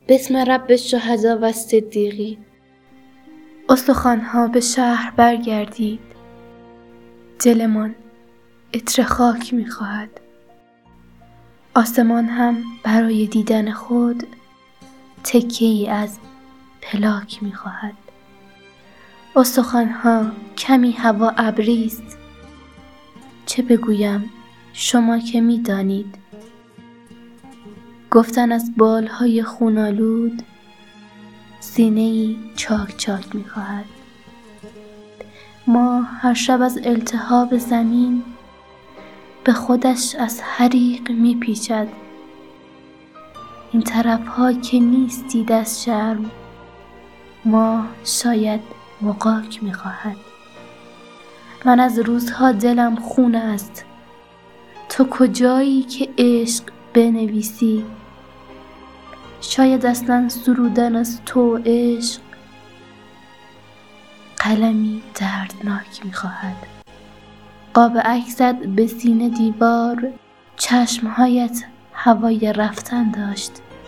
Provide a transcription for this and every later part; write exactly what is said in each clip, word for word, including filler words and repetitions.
بسم رب الشهدا و صدیقین. استخوان‌ها به شهر برگردید، دلمان عطر خاک می‌خواهد. آسمان هم برای دیدن خود تکه‌ای از پلاک می‌خواهد. استخوان‌ها کمی هوا ابری است، چه بگویم شما که می‌دانید. گفتن از بالهای خونالود سینه‌ای چاک چاک می‌خواهد. ما هر شب از التهاب زمین به خودش از حریق می‌پیچد. این طرف‌ها که نیستید از شرم، ما شاید مغاک می‌خواهد. من از روزها دلم خون است، تو کجایی که عشق بنویسی؟ شاید اصلا سرودن از تو عشق قلمی دردناک می‌خواهد. قاب عکست به سینه دیوار، چشمهایت هوای رفتن داشت.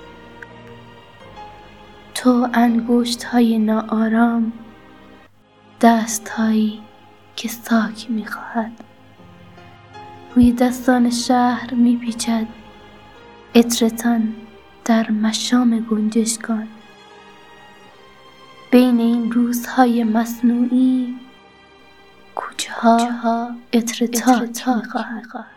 تو انگشت‌های ناآرام، دست‌هایی که ساک می‌خواهد. روی دستان شهر می‌پیچد عطرتان در مشام گنجشکان. بین این روزهای مصنوعی کوچه‌ها عطر تاک می‌خواهد.